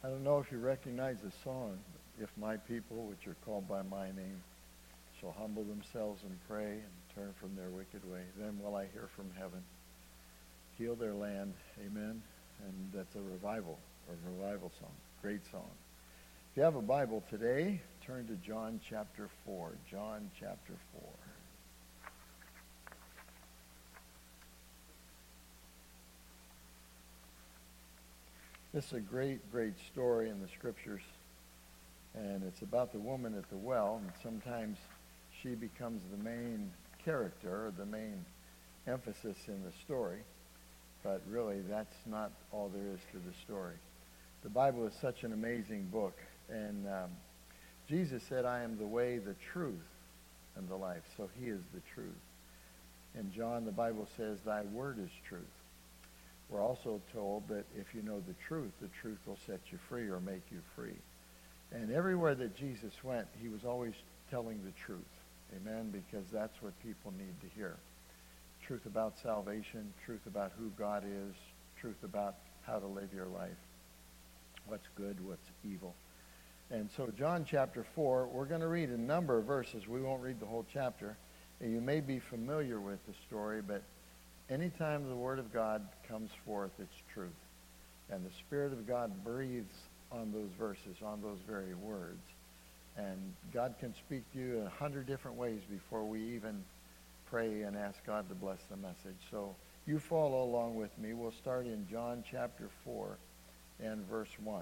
I don't know if you recognize the song, If My People, which are called by my name, shall humble themselves and pray and turn from their wicked way, then will I hear from heaven, heal their land. Amen. And that's a revival song. Great song. If you have a Bible today, turn to John chapter 4. John chapter 4. This is a great, great story in the Scriptures. And it's about the woman at the well. And sometimes she becomes the main character, or the main emphasis in the story. But really, that's not all there is to the story. The Bible is such an amazing book. And Jesus said, I am the way, the truth, and the life. So he is the truth. In John, the Bible says, thy word is truth. We're also told that if you know the truth will set you free or make you free. And everywhere that Jesus went, he was always telling the truth. Amen? Because that's what people need to hear. Truth about salvation, truth about who God is, truth about how to live your life. What's good, what's evil. And so John chapter 4, we're going to read a number of verses. We won't read the whole chapter. And you may be familiar with the story, but anytime the Word of God comes forth, it's truth. And the Spirit of God breathes on those verses, on those very words. And God can speak to you in 100 different ways before we even pray and ask God to bless the message. So you follow along with me. We'll start in John chapter 4 and verse 1.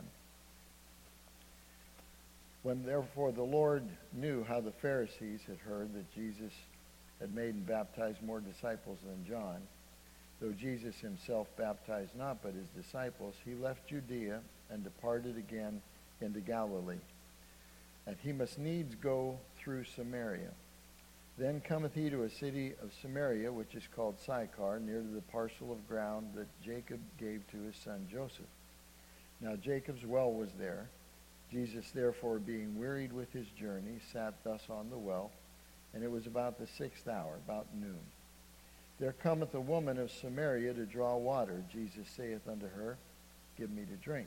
When therefore the Lord knew how the Pharisees had heard that Jesus had made and baptized more disciples than John, though Jesus himself baptized not but his disciples, he left Judea and departed again into Galilee. And he must needs go through Samaria. Then cometh he to a city of Samaria, which is called Sychar, near to the parcel of ground that Jacob gave to his son Joseph. Now Jacob's well was there. Jesus therefore, being wearied with his journey, sat thus on the well, and it was about the 6th hour, about noon. There cometh a woman of Samaria to draw water. Jesus saith unto her, give me to drink.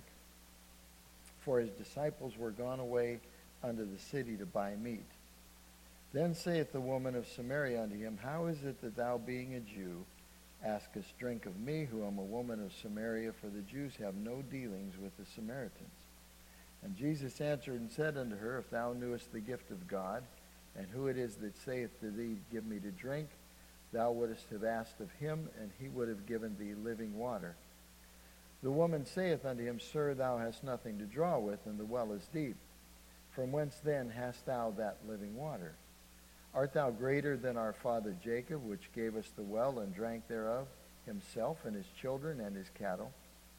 For his disciples were gone away unto the city to buy meat. Then saith the woman of Samaria unto him, how is it that thou, being a Jew, askest drink of me, who am a woman of Samaria? For the Jews have no dealings with the Samaritans. And Jesus answered and said unto her, if thou knewest the gift of God, and who it is that saith to thee, give me to drink, thou wouldest have asked of him, and he would have given thee living water. The woman saith unto him, Sir, thou hast nothing to draw with, and the well is deep. From whence then hast thou that living water? Art thou greater than our father Jacob, which gave us the well, and drank thereof, himself and his children and his cattle?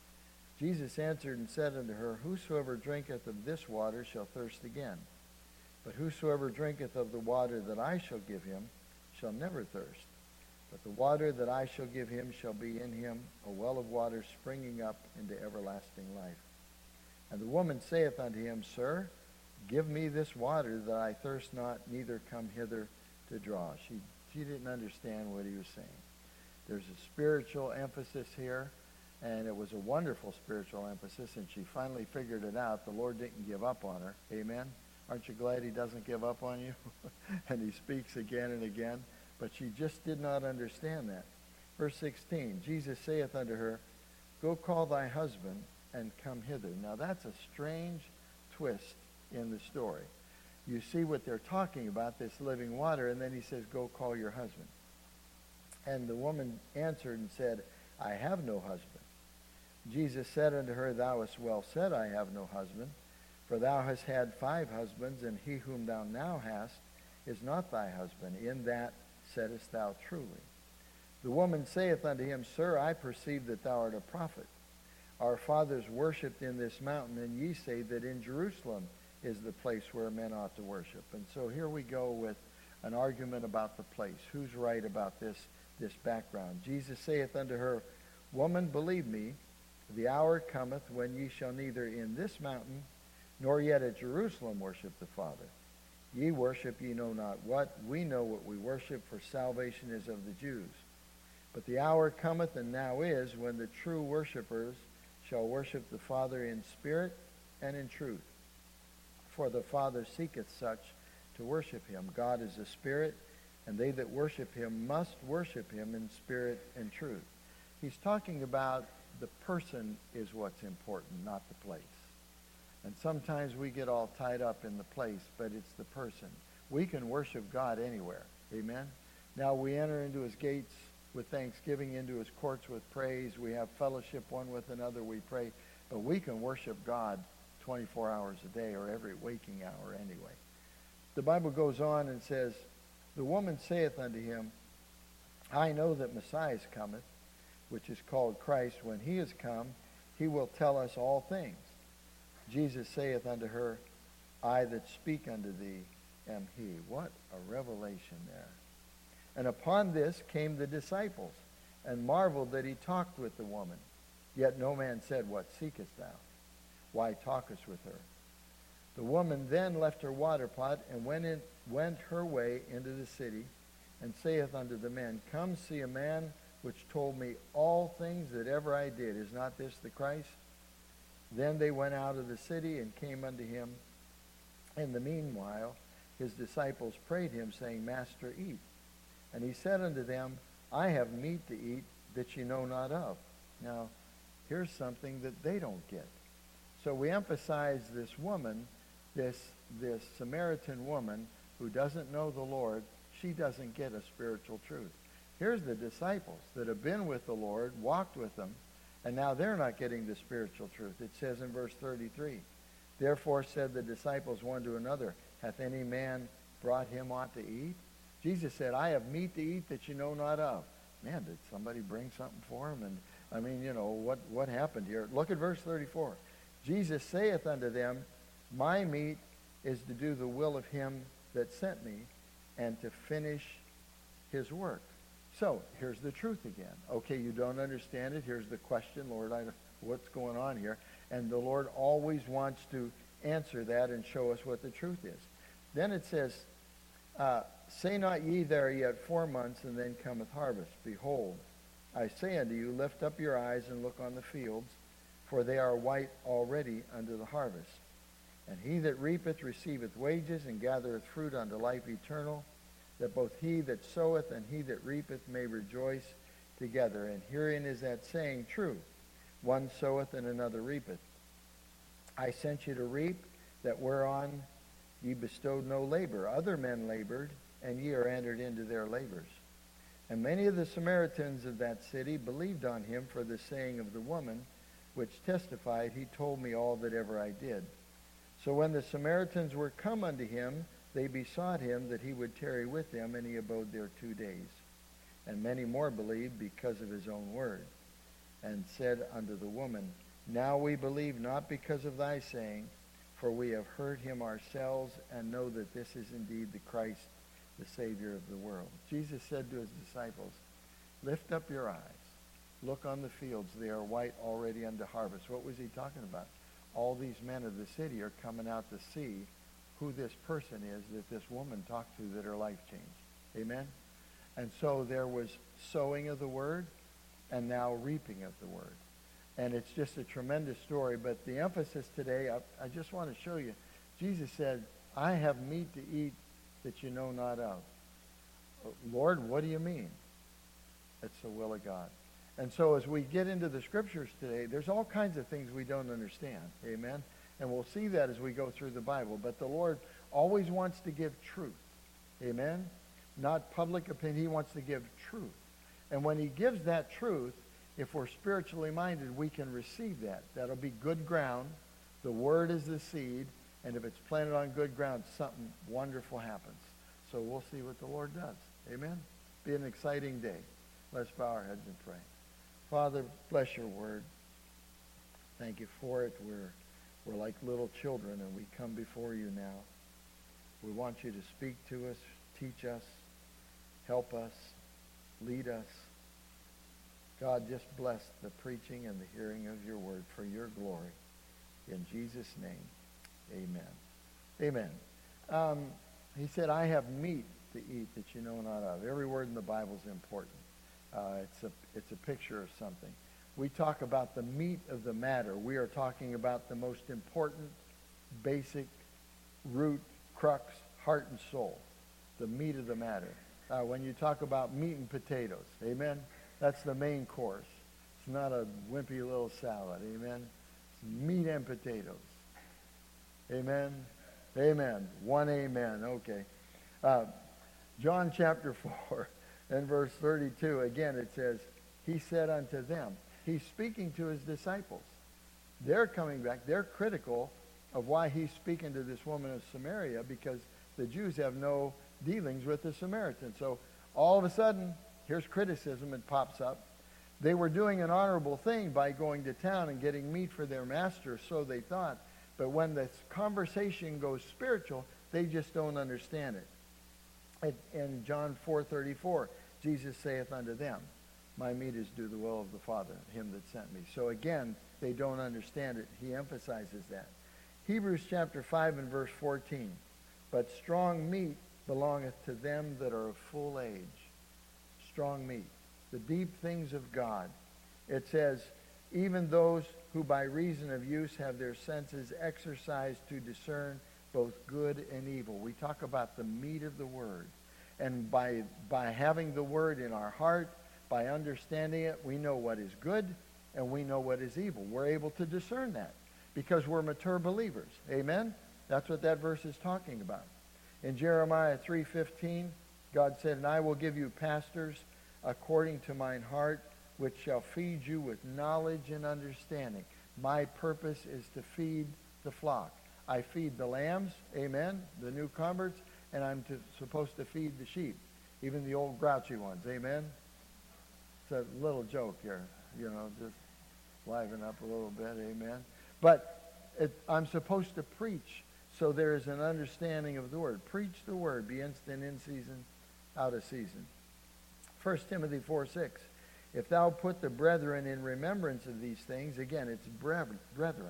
Jesus answered and said unto her, whosoever drinketh of this water shall thirst again. But whosoever drinketh of the water that I shall give him shall never thirst. But the water that I shall give him shall be in him a well of water springing up into everlasting life. And the woman saith unto him, Sir, give me this water that I thirst not, neither come hither to draw. She didn't understand what he was saying. There's a spiritual emphasis here, and it was a wonderful spiritual emphasis, and she finally figured it out. The Lord didn't give up on her. Amen? Aren't you glad he doesn't give up on you? And he speaks again and again. But she just did not understand that. Verse 16, Jesus saith unto her, go call thy husband and come hither. Now that's a strange twist in the story. You see what they're talking about, this living water, and then he says, go call your husband. And the woman answered and said, I have no husband. Jesus said unto her, thou hast well said, I have no husband. For thou hast had 5 husbands, and he whom thou now hast is not thy husband. In that saidst thou truly. The woman saith unto him, Sir, I perceive that thou art a prophet. Our fathers worshipped in this mountain, and ye say that in Jerusalem is the place where men ought to worship. And so here we go with an argument about the place. Who's right about this background? Jesus saith unto her, Woman, believe me, the hour cometh when ye shall neither in this mountain nor yet at Jerusalem worship the Father. Ye worship ye know not what. We know what we worship, for salvation is of the Jews. But the hour cometh, and now is, when the true worshipers shall worship the Father in spirit and in truth. For the Father seeketh such to worship him. God is a spirit, and they that worship him must worship him in spirit and truth. He's talking about the person is what's important, not the place. And sometimes we get all tied up in the place, but it's the person. We can worship God anywhere. Amen? Now we enter into his gates with thanksgiving, into his courts with praise. We have fellowship one with another. We pray. But we can worship God 24 hours a day or every waking hour anyway. The Bible goes on and says, the woman saith unto him, I know that Messiah cometh, which is called Christ. When he is come, he will tell us all things. Jesus saith unto her, I that speak unto thee am he. What a revelation there. And upon this came the disciples, and marveled that he talked with the woman. Yet no man said, What seekest thou? Why talkest with her? The woman then left her water pot, and went her way into the city, and saith unto the men, Come see a man which told me all things that ever I did. Is not this the Christ? Then they went out of the city, and came unto him. In the meanwhile, his disciples prayed him, saying, Master, eat. And he said unto them, I have meat to eat that ye know not of. Now, here's something that they don't get. So we emphasize this woman, this Samaritan woman who doesn't know the Lord. She doesn't get a spiritual truth. Here's the disciples that have been with the Lord, walked with him, and now they're not getting the spiritual truth. It says in verse 33, Therefore said the disciples one to another, Hath any man brought him aught to eat? Jesus said, I have meat to eat that you know not of. Man, did somebody bring something for him? And I mean, what happened here? Look at verse 34. Jesus saith unto them, My meat is to do the will of him that sent me, and to finish his work. So, here's the truth again. Okay, you don't understand it. Here's the question, Lord, what's going on here? And the Lord always wants to answer that and show us what the truth is. Then it says, Say not ye, there are yet 4 months, and then cometh harvest. Behold, I say unto you, lift up your eyes and look on the fields, for they are white already unto the harvest. And he that reapeth receiveth wages, and gathereth fruit unto life eternal, that both he that soweth and he that reapeth may rejoice together. And herein is that saying true, one soweth and another reapeth. I sent you to reap that whereon ye bestowed no labor. Other men labored, and ye are entered into their labors. And many of the Samaritans of that city believed on him for the saying of the woman, which testified, He told me all that ever I did. So when the Samaritans were come unto him, they besought him that he would tarry with them, and he abode there 2 days. And many more believed because of his own word, and said unto the woman, Now we believe not because of thy saying, for we have heard him ourselves, and know that this is indeed the Christ, the Savior of the world. Jesus said to his disciples, Lift up your eyes. Look on the fields. They are white already unto harvest. What was he talking about? All these men of the city are coming out to see who this person is that this woman talked to that her life changed. Amen? And so there was sowing of the word and now reaping of the word. And it's just a tremendous story. But the emphasis today, I just want to show you. Jesus said, I have meat to eat that you know not of. Lord, what do you mean? It's the will of God. And so as we get into the scriptures today, there's all kinds of things we don't understand. Amen? And we'll see that as we go through the Bible. But the Lord always wants to give truth. Amen? Not public opinion. He wants to give truth. And when he gives that truth, if we're spiritually minded, we can receive that. That'll be good ground. The word is the seed. And if it's planted on good ground, something wonderful happens. So we'll see what the Lord does. Amen? Be an exciting day. Let's bow our heads and pray. Father, bless your word. Thank you for it. We're like little children, and we come before you now. We want you to speak to us, teach us, help us, lead us. God, just bless the preaching and the hearing of your word for your glory. In Jesus' name, amen. Amen. He said, I have meat to eat that you know not of. Every word in the Bible is important. It's a picture of something. we talk about the meat of the matter. We are talking about the most important, basic, root, crux, heart and soul. The meat of the matter. When you talk about meat and potatoes, amen? That's the main course. It's not a wimpy little salad, amen? It's meat and potatoes. Amen? Amen. One amen. Okay. John chapter 4 and verse 32, again it says, he said unto them, he's speaking to his disciples. They're coming back. They're critical of why he's speaking to this woman of Samaria, because the Jews have no dealings with the Samaritans. So all of a sudden, here's criticism. It pops up. They were doing an honorable thing by going to town and getting meat for their master, so they thought. But when the conversation goes spiritual, they just don't understand it. In John 4:34, Jesus saith unto them, my meat is do the will of the Father, him that sent me. So again, they don't understand it. He emphasizes that. Hebrews chapter 5 and verse 14. But strong meat belongeth to them that are of full age. Strong meat. The deep things of God. It says, even those who by reason of use have their senses exercised to discern both good and evil. We talk about the meat of the Word. And by having the Word in our heart, by understanding it, we know what is good and we know what is evil. We're able to discern that because we're mature believers. Amen? That's what that verse is talking about. In Jeremiah 3:15, God said, and I will give you pastors according to mine heart, which shall feed you with knowledge and understanding. My purpose is to feed the flock. I feed the lambs, amen, the new converts, and I'm supposed to feed the sheep, even the old grouchy ones, amen. It's a little joke here, just liven up a little bit, amen. But I'm supposed to preach, so there is an understanding of the Word. Preach the Word, be instant in season, out of season. 1 Timothy 4:6. If thou put the brethren in remembrance of these things, again, it's brethren,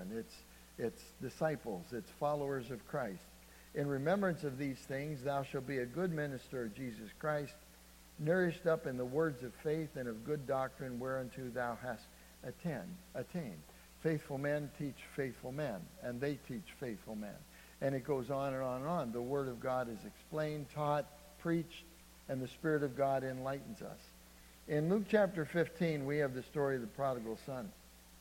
it's disciples, it's followers of Christ. In remembrance of these things, thou shalt be a good minister of Jesus Christ, nourished up in the words of faith and of good doctrine whereunto thou hast attained. Faithful men teach faithful men, and they teach faithful men. And it goes on and on and on. The Word of God is explained, taught, preached, and the Spirit of God enlightens us. In Luke chapter 15, we have the story of the prodigal son.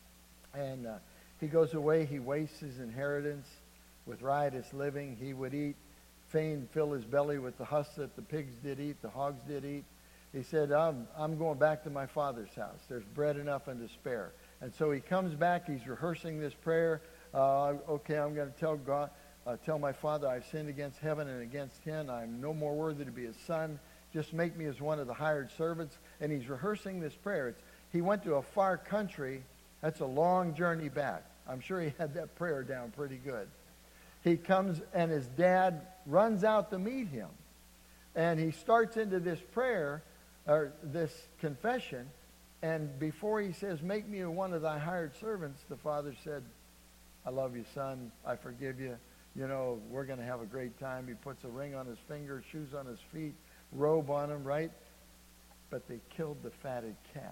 And he goes away, he wastes his inheritance with riotous living. He would eat, fain fill his belly with the husk that the pigs did eat, the hogs did eat. He said, I'm going back to my father's house. There's bread enough and to spare. And so he comes back, he's rehearsing this prayer. Okay, I'm going to tell God, tell my father I've sinned against heaven and against him. I'm no more worthy to be his son. Just make me as one of the hired servants. And he's rehearsing this prayer. He went to a far country. That's a long journey back. I'm sure he had that prayer down pretty good. He comes and his dad runs out to meet him. And he starts into this prayer, or this confession. And before he says, make me one of thy hired servants, the father said, I love you, son. I forgive you. We're going to have a great time. He puts a ring on his finger, shoes on his feet, robe on him, right? But they killed the fatted calf.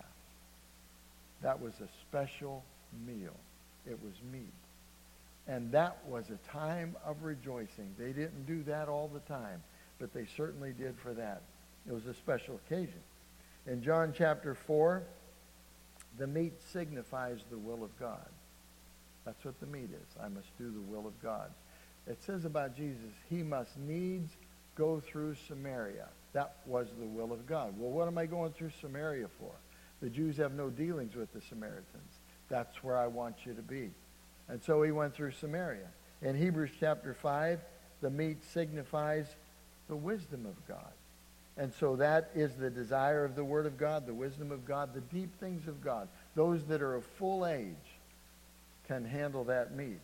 That was a special meal. It was meat. And that was a time of rejoicing. They didn't do that all the time, but they certainly did for that. It was a special occasion. In John chapter 4, the meat signifies the will of God. That's what the meat is. I must do the will of God. It says about Jesus, he must needs go through Samaria. That was the will of God. Well, what am I going through Samaria for? The Jews have no dealings with the Samaritans. That's where I want you to be. And so he went through Samaria. In Hebrews chapter 5, the meat signifies the wisdom of God. And so that is the desire of the Word of God, the wisdom of God, the deep things of God. Those that are of full age can handle that meat.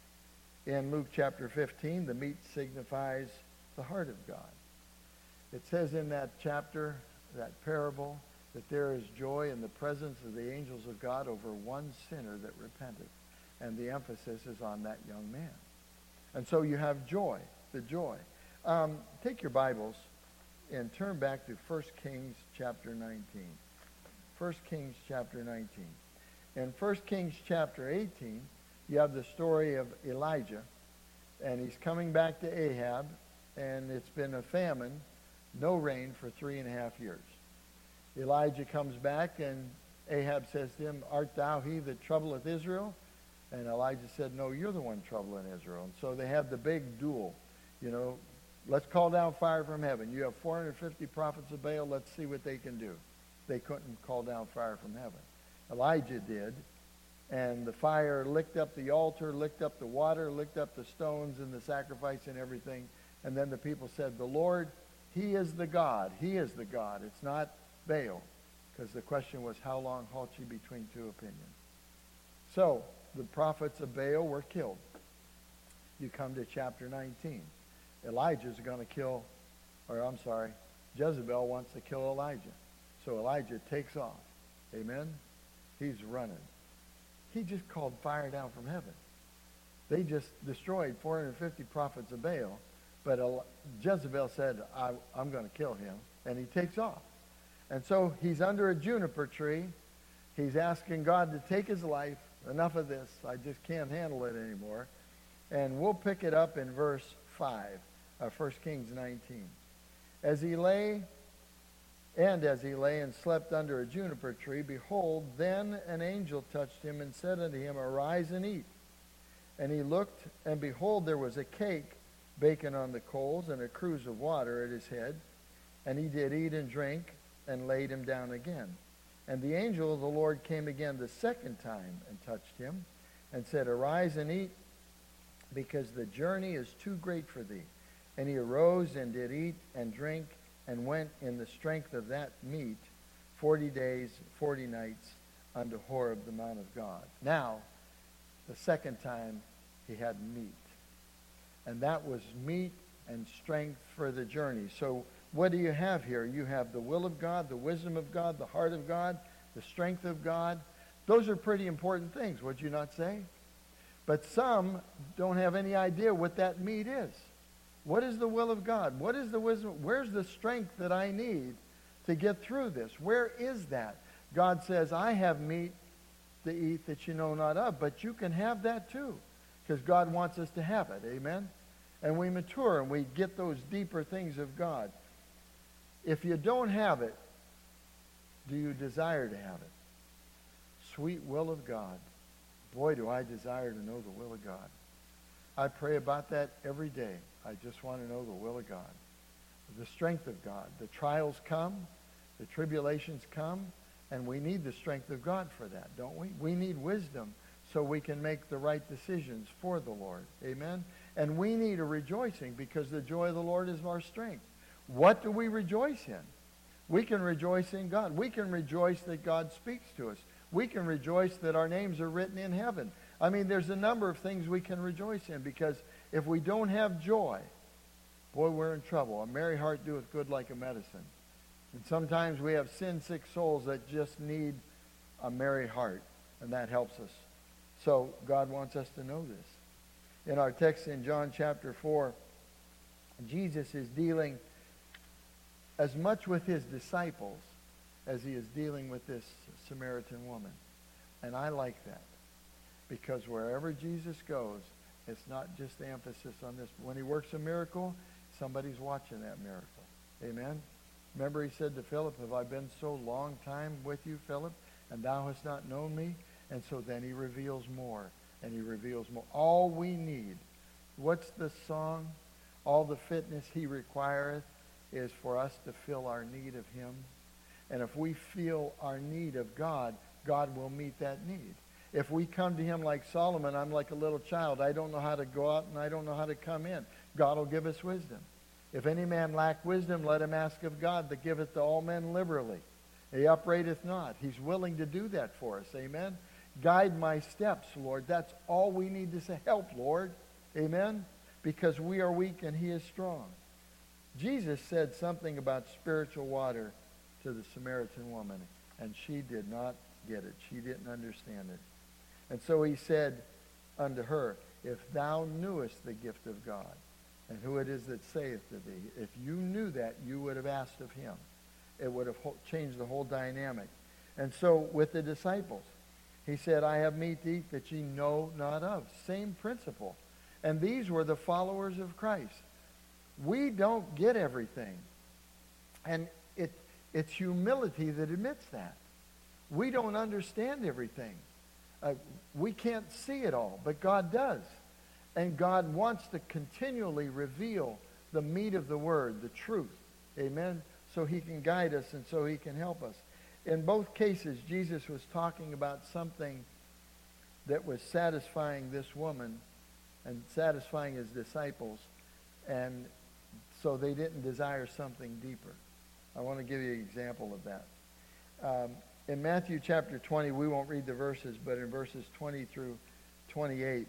In Luke chapter 15, the meat signifies the heart of God. It says in that chapter, that parable, that there is joy in the presence of the angels of God over one sinner that repenteth. And the emphasis is on that young man. And so you have joy, the joy. Take your Bibles and turn back to 1 Kings chapter 19. 1 Kings chapter 19. In 1 Kings chapter 18, you have the story of Elijah, and he's coming back to Ahab, and it's been a famine, no rain for 3.5 years. Elijah comes back, and Ahab says to him, "Art thou he that troubleth Israel?" And Elijah said, "No, you're the one troubling Israel." And so they have the big duel. Let's call down fire from heaven. You have 450 prophets of Baal. Let's see what they can do. They couldn't call down fire from heaven. Elijah did. And the fire licked up the altar, licked up the water, licked up the stones and the sacrifice and everything. And then the people said, "The Lord, he is the God. He is the God. It's not Baal." Because the question was, how long halt ye between two opinions? So the prophets of Baal were killed. You come to chapter 19. Jezebel wants to kill Elijah. So Elijah takes off. Amen? He's running. He just called fire down from heaven. They just destroyed 450 prophets of Baal. But Jezebel said, I'm going to kill him. And he takes off. And so he's under a juniper tree. He's asking God to take his life. Enough of this. I just can't handle it anymore. And we'll pick it up in verse 5 of 1 Kings 19. As he lay and slept under a juniper tree, behold, then an angel touched him and said unto him, Arise and eat. And he looked, and behold, there was a cake baking on the coals, and a cruse of water at his head. And he did eat and drink, and laid him down again. And the angel of the Lord came again the second time, and touched him, and said, Arise and eat, because the journey is too great for thee. And he arose and did eat and drink, and went in the strength of that meat 40 days, 40 nights, unto Horeb, the Mount of God. Now, the second time he had meat. And that was meat and strength for the journey. So what do you have here? You have the will of God, the wisdom of God, the heart of God, the strength of God. Those are pretty important things, would you not say? But some don't have any idea what that meat is. What is the will of God? What is the wisdom? Where's the strength that I need to get through this? Where is that? God says, I have meat to eat that you know not of, but you can have that too, because God wants us to have it. Amen? And we mature and we get those deeper things of God. If you don't have it, do you desire to have it? Sweet will of God. Boy, do I desire to know the will of God. I pray about that every day. I just want to know the will of God. The strength of God. The trials come, the tribulations come, and we need the strength of God for that, don't we? We need wisdom so we can make the right decisions for the Lord. Amen? And we need a rejoicing because the joy of the Lord is our strength. What do we rejoice in? We can rejoice in God. We can rejoice that God speaks to us. We can rejoice that our names are written in heaven. I mean, there's a number of things we can rejoice in, because if we don't have joy, boy, we're in trouble. A merry heart doeth good like a medicine. And sometimes we have sin-sick souls that just need a merry heart, and that helps us. So God wants us to know this. In our text in John chapter 4, Jesus is dealing as much with his disciples as he is dealing with this Samaritan woman. And I like that. Because wherever Jesus goes, it's not just the emphasis on this. When he works a miracle, somebody's watching that miracle. Amen? Remember he said to Philip, Have I been so long time with you, Philip, and thou hast not known me? And so then he reveals more, and he reveals more. All we need, what's the song? All the fitness he requireth is for us to feel our need of him. And if we feel our need of God, God will meet that need. If we come to him like Solomon, I'm like a little child. I don't know how to go out and I don't know how to come in. God will give us wisdom. If any man lack wisdom, let him ask of God that giveth to all men liberally. He upbraideth not. He's willing to do that for us. Amen? Guide my steps, Lord. That's all we need to say. Help, Lord. Amen? Because we are weak and he is strong. Jesus said something about spiritual water to the Samaritan woman, and she did not get it. She didn't understand it. And so he said unto her, If thou knewest the gift of God, and who it is that saith to thee, if you knew that, you would have asked of him. It would have changed the whole dynamic. And so with the disciples, He said, I have meat to eat that ye know not of. Same principle. And these were the followers of Christ. We don't get everything. And it's humility that admits that. We don't understand everything. We can't see it all, but God does. And God wants to continually reveal the meat of the Word, the truth. Amen? So He can guide us and so He can help us. In both cases, Jesus was talking about something that was satisfying this woman and satisfying His disciples, and so they didn't desire something deeper. I want to give you an example of that. In Matthew chapter 20, we won't read the verses, but in verses 20 through 28,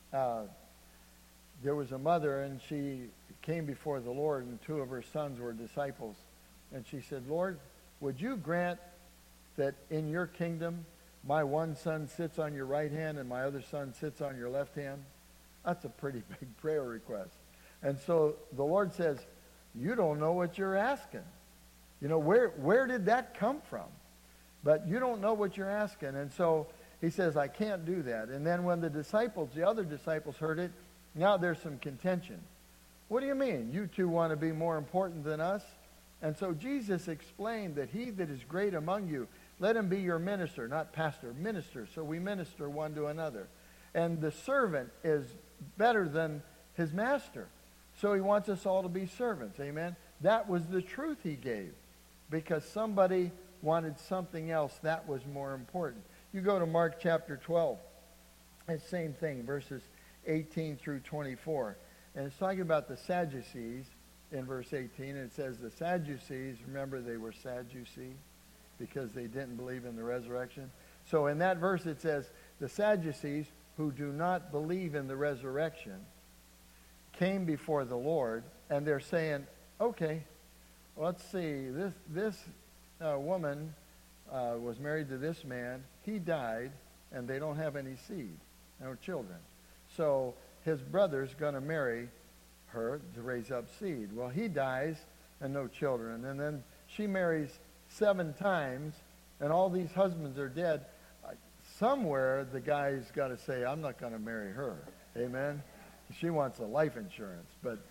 there was a mother, and she came before the Lord, and two of her sons were disciples. And she said, Lord, would you grant that in your kingdom my one son sits on your right hand and my other son sits on your left hand? That's a pretty big prayer request. And so the Lord says, you don't know what you're asking. You know, where did that come from? But you don't know what you're asking. And so He says, I can't do that. And then when the other disciples heard it, now there's some contention. What do you mean? You two want to be more important than us? And so Jesus explained that he that is great among you, let him be your minister, not pastor, minister. So we minister one to another. And the servant is better than his master. So He wants us all to be servants. Amen? That was the truth He gave. Because somebody wanted something else that was more important. You go to Mark chapter 12. It's the same thing, verses 18 through 24. And it's talking about the Sadducees in verse 18. And it says the Sadducees, remember they were Sadducee because they didn't believe in the resurrection. So in that verse it says, the Sadducees who do not believe in the resurrection came before the Lord, and they're saying, okay, let's see, this woman was married to this man. He died, and they don't have any seed, no children. So his brother's going to marry her to raise up seed. Well, he dies, and no children. And then she marries 7 times, and all these husbands are dead. Somewhere the guy's got to say, I'm not going to marry her. Amen? She wants a life insurance.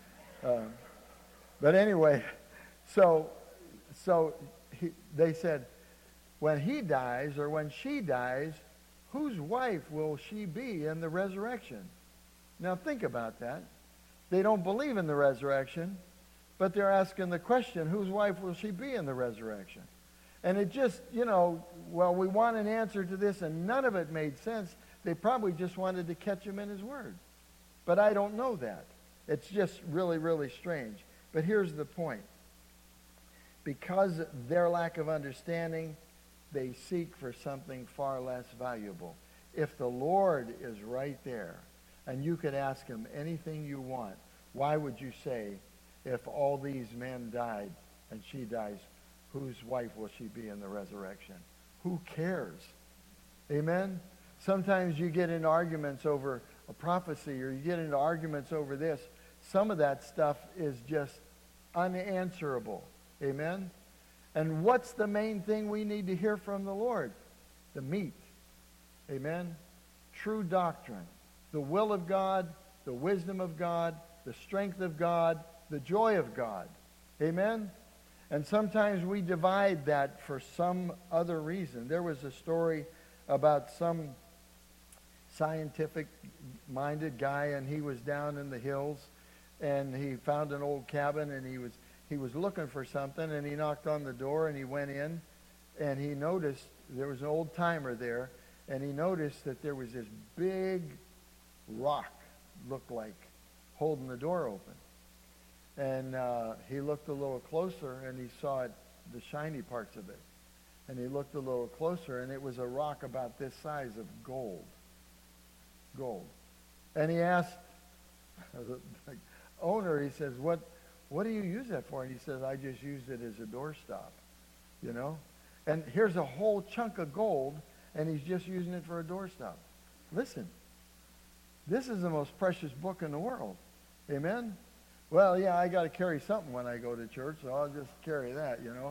But anyway, so they said, when he dies or when she dies, whose wife will she be in the resurrection? Now think about that. They don't believe in the resurrection, but they're asking the question, whose wife will she be in the resurrection? And it just, we want an answer to this, and none of it made sense. They probably just wanted to catch him in his word. But I don't know that. It's just really, really strange. But here's the point. Because of their lack of understanding, they seek for something far less valuable. If the Lord is right there, and you could ask Him anything you want, why would you say, if all these men died and she dies, whose wife will she be in the resurrection? Who cares? Amen? Sometimes you get into arguments over a prophecy, or you get into arguments over this. Some of that stuff is just unanswerable. Amen? And what's the main thing we need to hear from the Lord? The meat. Amen? True doctrine. The will of God, the wisdom of God, the strength of God, the joy of God. Amen? And sometimes we divide that for some other reason. There was a story about some scientific-minded guy, and he was down in the hills, and he found an old cabin, and he was looking for something, and he knocked on the door, and he went in, and he noticed there was an old timer there, and he noticed that there was this big rock, looked like, holding the door open. And he looked a little closer, and he saw the shiny parts of it. And he looked a little closer, and it was a rock about this size of gold. Gold. And he asked the owner, he says, what do you use that for? And he says, I just used it as a doorstop, And here's a whole chunk of gold, and he's just using it for a doorstop. Listen, this is the most precious book in the world. Amen? Well, yeah, I got to carry something when I go to church, so I'll just carry that,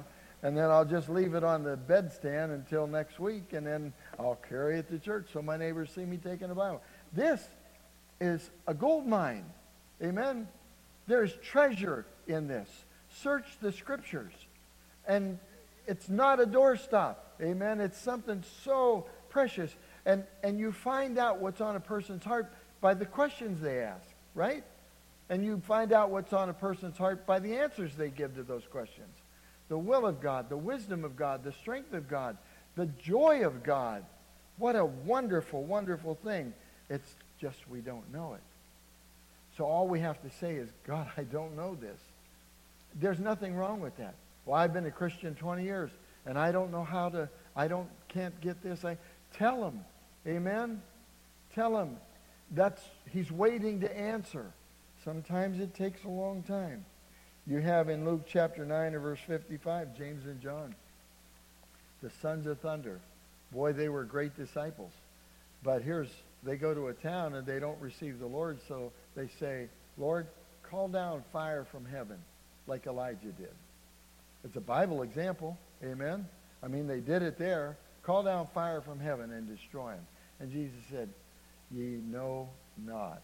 And then I'll just leave it on the bedstand until next week, and then I'll carry it to church so my neighbors see me taking a Bible. This is a gold mine. Amen? There's treasure in this. Search the Scriptures. And it's not a doorstop. Amen? It's something so precious. And you find out what's on a person's heart by the questions they ask, right? And you find out what's on a person's heart by the answers they give to those questions. The will of God, the wisdom of God, the strength of God, the joy of God. What a wonderful, wonderful thing. It's just we don't know it. So all we have to say is, God, I don't know this. There's nothing wrong with that. Well, I've been a Christian 20 years, and I don't know how to, can't get this. Tell him. Amen? Tell him. He's waiting to answer. Sometimes it takes a long time. You have in Luke chapter 9 and verse 55, James and John, the sons of thunder. Boy, they were great disciples. But they go to a town and they don't receive the Lord, so they say, Lord, call down fire from heaven like Elijah did. It's a Bible example. Amen? I mean, they did it there. Call down fire from heaven and destroy them. And Jesus said, ye know not.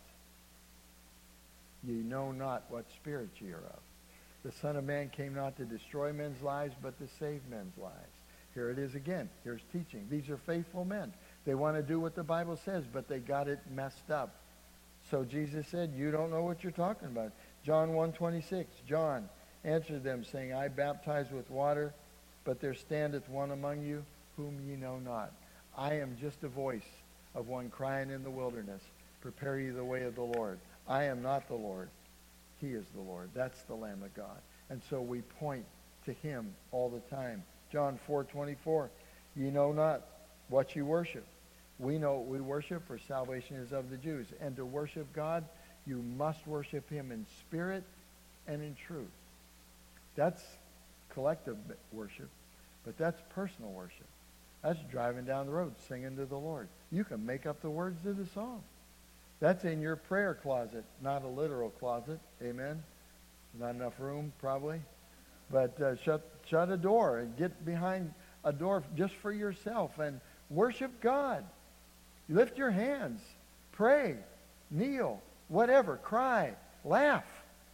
Ye know not what spirit ye are of. The Son of Man came not to destroy men's lives, but to save men's lives. Here it is again. Here's teaching. These are faithful men. They want to do what the Bible says, but they got it messed up. So Jesus said, you don't know what you're talking about. John 1:26, John answered them, saying, I baptize with water, but there standeth one among you whom ye know not. I am just a voice of one crying in the wilderness. Prepare ye the way of the Lord. I am not the Lord. He is the Lord. That's the Lamb of God. And so we point to him all the time. John 4:24, ye know not what you worship. We know what we worship, for salvation is of the Jews. And to worship God, you must worship him in spirit and in truth. That's collective worship, but that's personal worship. That's driving down the road, singing to the Lord. You can make up the words to the song. That's in your prayer closet, not a literal closet. Amen? Not enough room, probably. But shut a door and get behind a door just for yourself and worship God. Lift your hands. Pray. Kneel. Whatever. Cry. Laugh.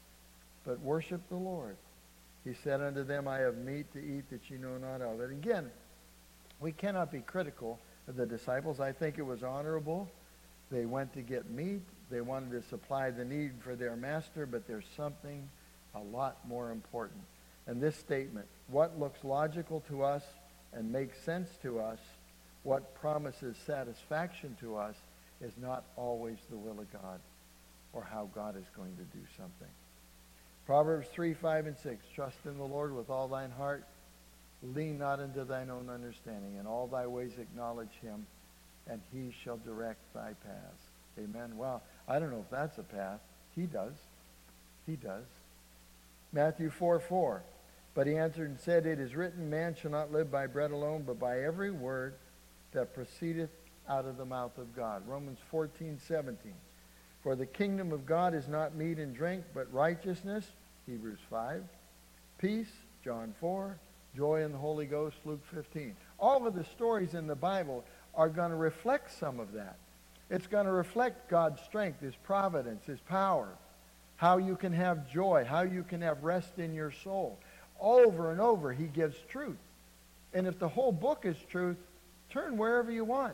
But worship the Lord. He said unto them, I have meat to eat that ye know not of. And again, we cannot be critical of the disciples. I think it was honorable. They went to get meat. They wanted to supply the need for their master, but there's something a lot more important. And this statement, what looks logical to us and makes sense to us, what promises satisfaction to us, is not always the will of God or how God is going to do something. Proverbs 3, 5, and 6, trust in the Lord with all thine heart. Lean not into thine own understanding. In all thy ways acknowledge him, and he shall direct thy paths. Amen. Well, I don't know if that's a path. He does. He does. Matthew 4:4. But he answered and said, it is written, man shall not live by bread alone, but by every word that proceedeth out of the mouth of God. Romans 14:17. For the kingdom of God is not meat and drink, but righteousness, Hebrews 5. Peace, John 4. Joy in the Holy Ghost, Luke 15. All of the stories in the Bible are going to reflect some of that. It's going to reflect God's strength, his providence, his power, how you can have joy, how you can have rest in your soul. Over and over, he gives truth. And if the whole book is truth, turn wherever you want.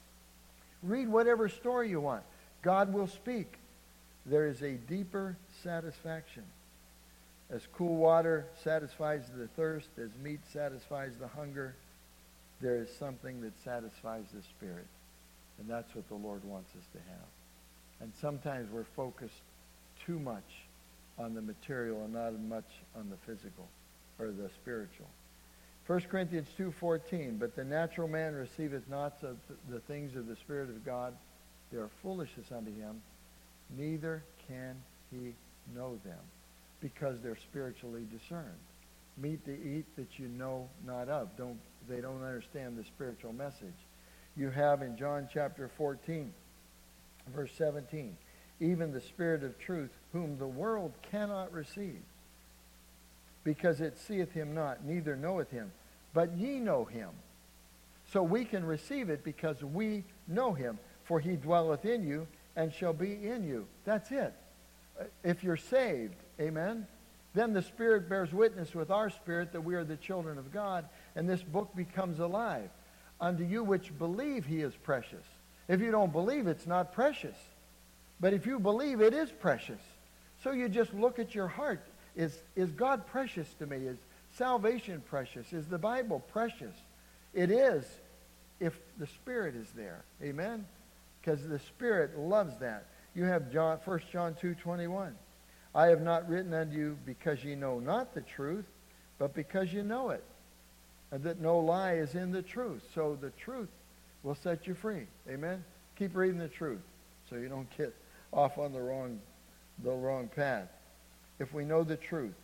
Read whatever story you want. God will speak. There is a deeper satisfaction. As cool water satisfies the thirst, as meat satisfies the hunger, there is something that satisfies the spirit. And that's what the Lord wants us to have. And sometimes we're focused too much on the material and not much on the physical or the spiritual. 1 Corinthians 2:14, but the natural man receiveth not the things of the Spirit of God. They are foolishness unto him, neither can he know them, because they're spiritually discerned. Meat to eat that you know not of. They don't understand the spiritual message. You have in John chapter 14, verse 17, even the Spirit of truth, whom the world cannot receive. because it seeth him not, neither knoweth him. But ye know him. So we can receive it because we know him. For he dwelleth in you and shall be in you. That's it. If you're saved, amen, then the Spirit bears witness with our spirit that we are the children of God, and this book becomes alive. Unto you which believe he is precious. If you don't believe, it's not precious. But if you believe, it is precious. So you just look at your heart. Is God precious to me? Is salvation precious? Is the Bible precious? It is if the Spirit is there. Amen? Because the Spirit loves that. You have 1 John 2:21. I have not written unto you because ye know not the truth, but because you know it, and that no lie is in the truth. So the truth will set you free. Amen? Keep reading the truth so you don't get off on the wrong path. If we know the truth,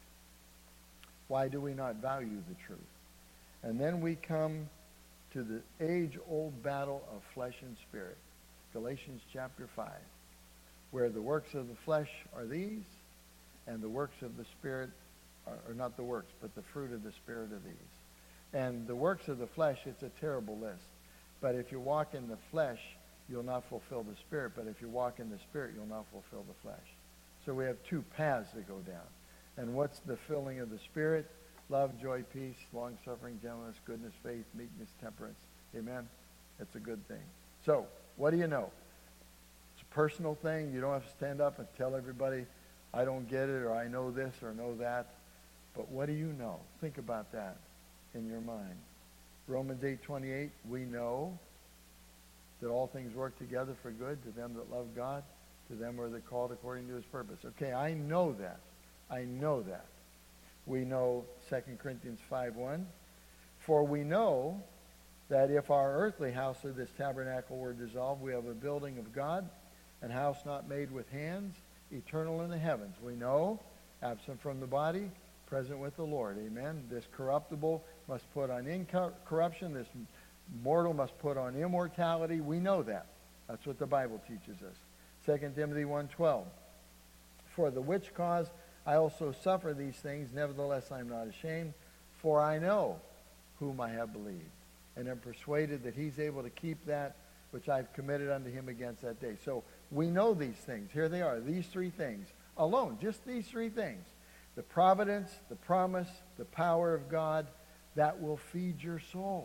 why do we not value the truth? And then we come to the age-old battle of flesh and spirit. Galatians chapter 5, where the works of the flesh are these, and the works of the Spirit are not the works, but the fruit of the Spirit are these. And the works of the flesh, it's a terrible list. But if you walk in the flesh, you'll not fulfill the Spirit. But if you walk in the Spirit, you'll not fulfill the flesh. So we have two paths to go down. And what's the filling of the Spirit? Love, joy, peace, long-suffering, gentleness, goodness, faith, meekness, temperance. Amen? It's a good thing. So, what do you know? It's a personal thing. You don't have to stand up and tell everybody, I don't get it, or I know this, or know that. But what do you know? Think about that in your mind. Romans 8:28, we know that all things work together for good to them that love God, to them who are called according to his purpose. Okay, I know that. I know that. We know 2 Corinthians 5:1, for we know that if our earthly house of this tabernacle were dissolved, we have a building of God, an house not made with hands, eternal in the heavens. We know, absent from the body, present with the Lord. Amen. This corruptible must put on incorruption. This mortal must put on immortality. We know that. That's what the Bible teaches us. 2 Timothy 1:12. For the which cause I also suffer these things, nevertheless I am not ashamed, for I know whom I have believed, and am persuaded that he's able to keep that which I've committed unto him against that day. So we know these things. Here they are, these three things alone, just these three things. The providence, the promise, the power of God, that will feed your soul.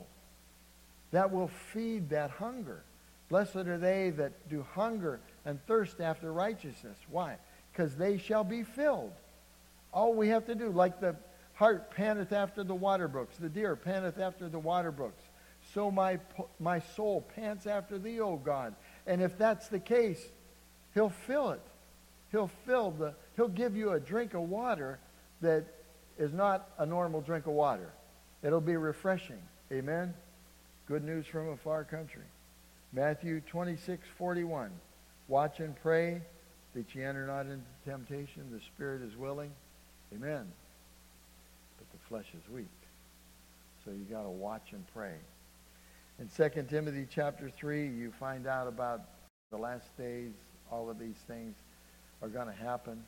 That will feed that hunger. Blessed are they that do hunger and thirst after righteousness. Why? Because they shall be filled. All we have to do, like the hart panteth after the water brooks, the deer panteth after the water brooks, so my soul pants after thee, O God. And if that's the case, he'll fill it. He'll give you a drink of water that is not a normal drink of water. It'll be refreshing. Amen? Good news from a far country. Matthew 26:41. Watch and pray that ye enter not into temptation. The spirit is willing. Amen. But the flesh is weak. So you got to watch and pray. In 2 Timothy chapter 3, you find out about the last days. All of these things are going to happen.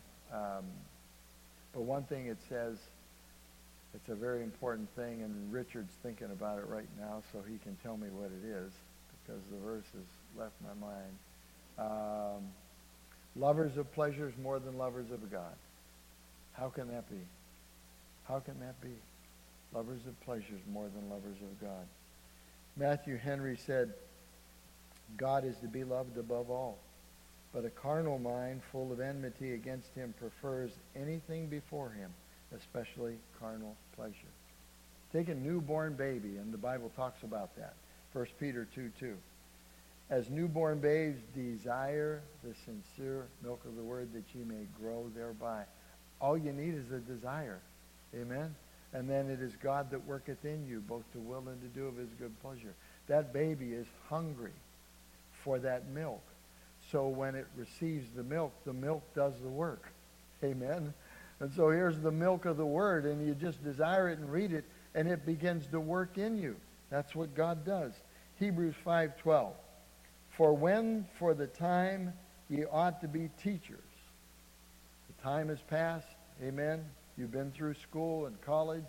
But one thing it says, it's a very important thing, and Richard's thinking about it right now, so he can tell me what it is, because the verse has left my mind. Lovers of pleasures more than lovers of God. How can that be? How can that be? Lovers of pleasures more than lovers of God. Matthew Henry said, God is to be loved above all, but a carnal mind full of enmity against him prefers anything before him, especially carnal pleasure. Take a newborn baby, and the Bible talks about that. 1 Peter 2:2. As newborn babes desire the sincere milk of the word that ye may grow thereby. All you need is a desire. Amen? And then it is God that worketh in you, both to will and to do of his good pleasure. That baby is hungry for that milk. So when it receives the milk does the work. Amen? And so here's the milk of the word, and you just desire it and read it, and it begins to work in you. That's what God does. Hebrews 5:12. For when for the time ye ought to be teachers. The time has passed. Amen. You've been through school and college.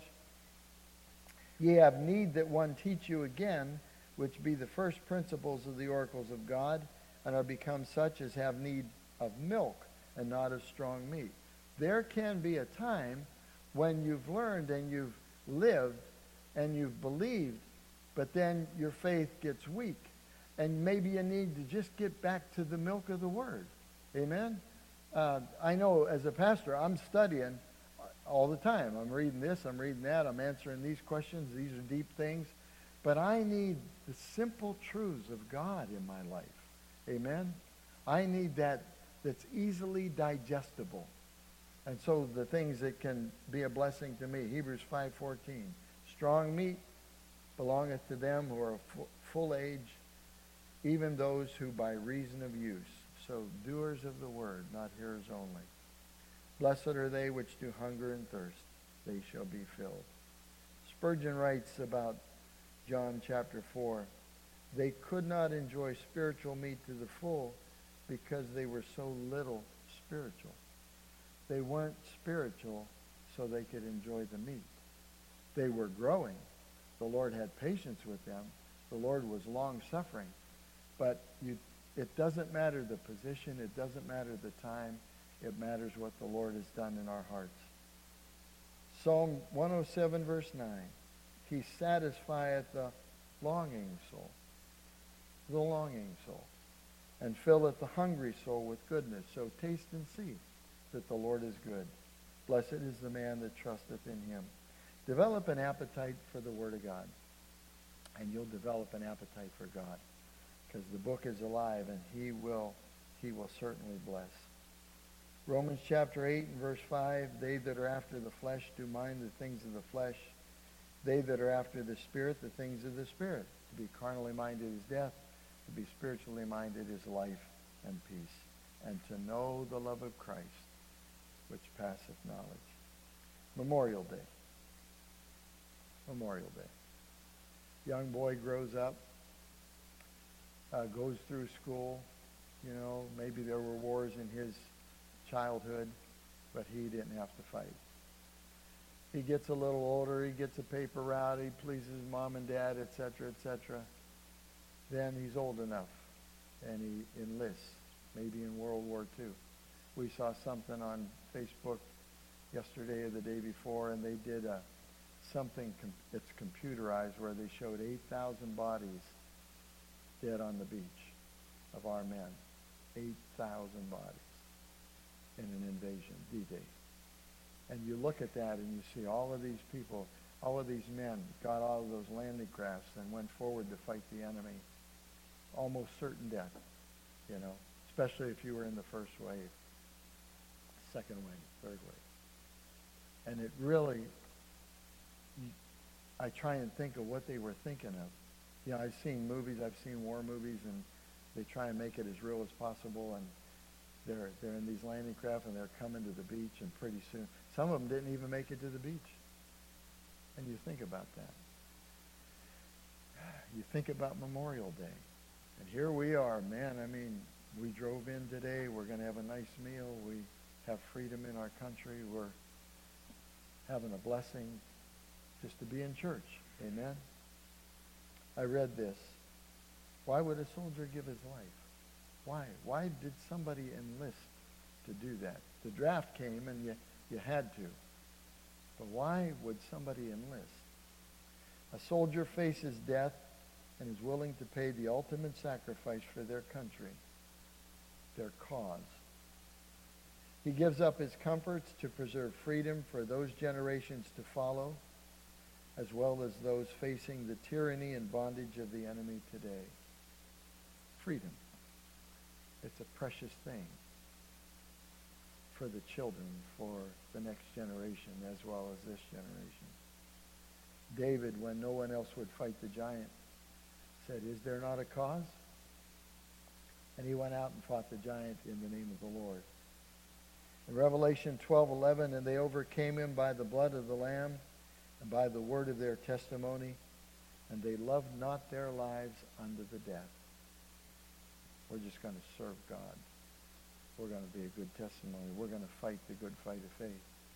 Ye have need that one teach you again, which be the first principles of the oracles of God, and are become such as have need of milk and not of strong meat. There can be a time when you've learned and you've lived and you've believed, but then your faith gets weak. And maybe you need to just get back to the milk of the Word. Amen? I know as a pastor, I'm studying all the time. I'm reading this, I'm reading that, I'm answering these questions. These are deep things. But I need the simple truths of God in my life. Amen? I need that that's easily digestible. And so the things that can be a blessing to me. Hebrews 5:14. Strong meat belongeth to them who are full age, even those who by reason of use. So doers of the word, not hearers only. Blessed are they which do hunger and thirst. They shall be filled. Spurgeon writes about John chapter 4. They could not enjoy spiritual meat to the full because they were so little spiritual. They weren't spiritual so they could enjoy the meat. They were growing. The Lord had patience with them. The Lord was long-suffering. But it doesn't matter the position. It doesn't matter the time. It matters what the Lord has done in our hearts. Psalm 107, verse 9. He satisfieth the longing soul. The longing soul. And filleth the hungry soul with goodness. So taste and see that the Lord is good. Blessed is the man that trusteth in him. Develop an appetite for the Word of God. And you'll develop an appetite for God. Because the book is alive and he will certainly bless. Romans chapter 8 and verse 5. They that are after the flesh do mind the things of the flesh. They that are after the Spirit, the things of the Spirit. To be carnally minded is death. To be spiritually minded is life and peace. And to know the love of Christ, which passeth knowledge. Memorial Day. Memorial Day. Young boy grows up, goes through school. You know, maybe there were wars in his childhood, but he didn't have to fight. He gets a little older, he gets a paper route, he pleases mom and dad, etc., etc. Then he's old enough, and he enlists, maybe in World War II. We saw something on Facebook yesterday or the day before, and they did something, it's computerized, where they showed 8,000 bodies dead on the beach of our men. 8,000 bodies in an invasion, D-Day. And you look at that and you see all of these people, all of these men got out of those landing crafts and went forward to fight the enemy. Almost certain death, you know, especially if you were in the first wave, second wave, third wave. And it really, I try and think of what they were thinking of. You know, I've seen movies, I've seen war movies, and they try and make it as real as possible, and they're in these landing craft, and they're coming to the beach, and pretty soon, some of them didn't even make it to the beach. And you think about that. You think about Memorial Day. And here we are, man, I mean, we drove in today, we're going to have a nice meal, we have freedom in our country, we're having a blessing just to be in church. Amen? I read this. Why would a soldier give his life? Why? Why did somebody enlist to do that? The draft came and you had to. But why would somebody enlist? A soldier faces death and is willing to pay the ultimate sacrifice for their country, their cause. He gives up his comforts to preserve freedom for those generations to follow, as well as those facing the tyranny and bondage of the enemy today. Freedom. It's a precious thing for the children, for the next generation, as well as this generation. David, when no one else would fight the giant, said, "Is there not a cause?" And he went out and fought the giant in the name of the Lord. In Revelation 12:11, and they overcame him by the blood of the Lamb and by the word of their testimony, and they loved not their lives unto the death. We're just going to serve God. We're going to be a good testimony. We're going to fight the good fight of faith.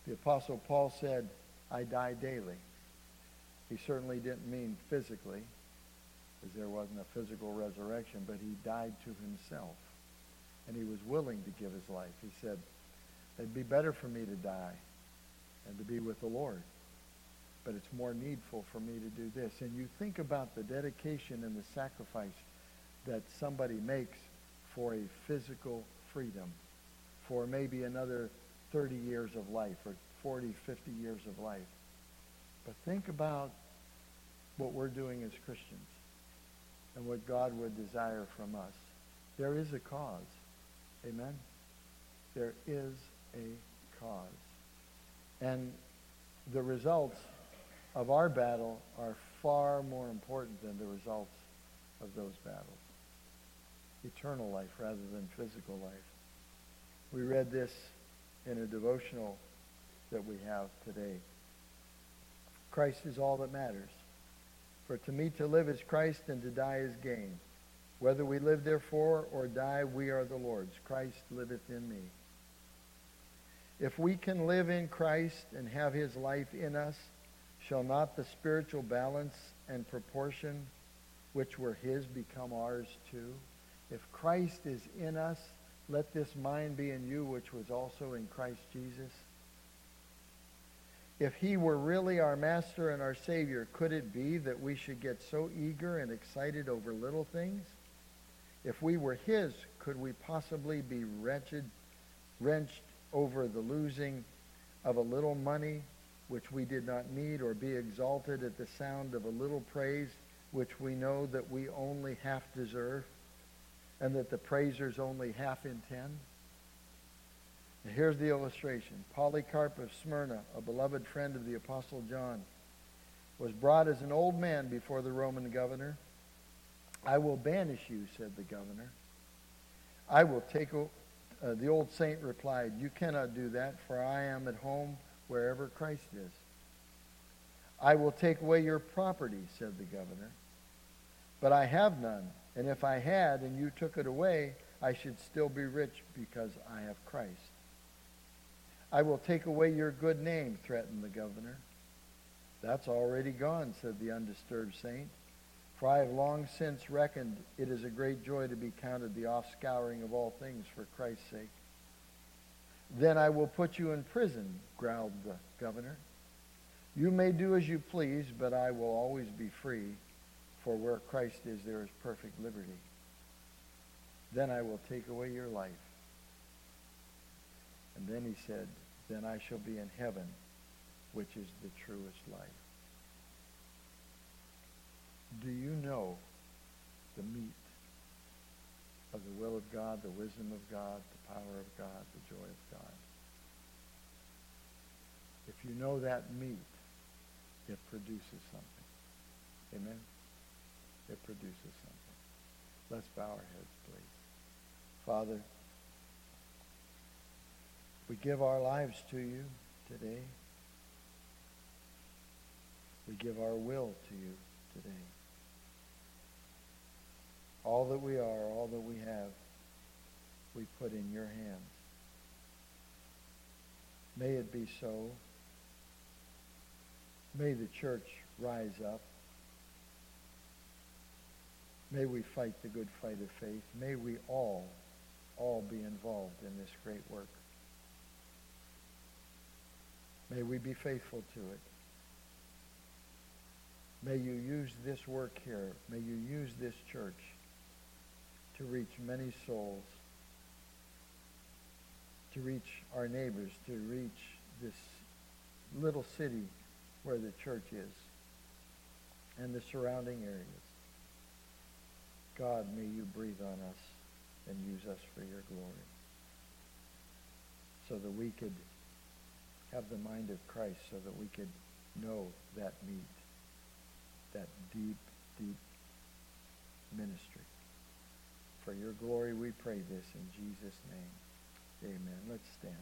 The Apostle Paul said, I die daily. He certainly didn't mean physically, because there wasn't a physical resurrection, but he died to himself. And he was willing to give his life. He said, it'd be better for me to die and to be with the Lord. But it's more needful for me to do this. And you think about the dedication and the sacrifice that somebody makes for a physical freedom, for maybe another 30 years of life or 40, 50 years of life. But think about what we're doing as Christians and what God would desire from us. There is a cause. Amen? There is a cause. And the results of our battle are far more important than the results of those battles. Eternal life rather than physical life. We read this in a devotional that we have today. Christ is all that matters. For to me to live is Christ, and to die is gain. Whether we live therefore or die, we are the Lord's. Christ liveth in me. If we can live in Christ and have his life in us, shall not the spiritual balance and proportion which were his become ours too? If Christ is in us, let this mind be in you, which was also in Christ Jesus. If he were really our master and our Savior, could it be that we should get so eager and excited over little things? If we were his, could we possibly be wrenched over the losing of a little money which we did not need, or be exalted at the sound of a little praise which we know that we only half deserve, and that the praisers only half intend? And here's the illustration. Polycarp of Smyrna, a beloved friend of the Apostle John, was brought as an old man before the Roman governor. I will banish you, said the governor. I will take... the old saint replied, you cannot do that, for I am at home wherever Christ is. I will take away your property, said the governor. But I have none, and if I had and you took it away, I should still be rich because I have Christ. I will take away your good name, threatened the governor. That's already gone, said the undisturbed saint. For I have long since reckoned it is a great joy to be counted the offscouring of all things for Christ's sake. Then I will put you in prison, growled the governor. You may do as you please, but I will always be free, for where Christ is, there is perfect liberty. Then I will take away your life. And then he said, then I shall be in heaven, which is the truest life. Do you know the meat of the will of God, the wisdom of God, the power of God, the joy of God? If you know that meat, it produces something. Amen? It produces something. Let's bow our heads, please. Father, we give our lives to you today. We give our will to you today. All that we are, all that we have, we put in your hands. May it be so. May the church rise up. May we fight the good fight of faith. May we all be involved in this great work. May we be faithful to it. May you use this work here. May you use this church to reach many souls, to reach our neighbors, to reach this little city where the church is and the surrounding areas. God, may you breathe on us and use us for your glory so that we could have the mind of Christ, so that we could know that meat, that deep, deep ministry. For your glory we pray this in Jesus' name. Amen. Let's stand.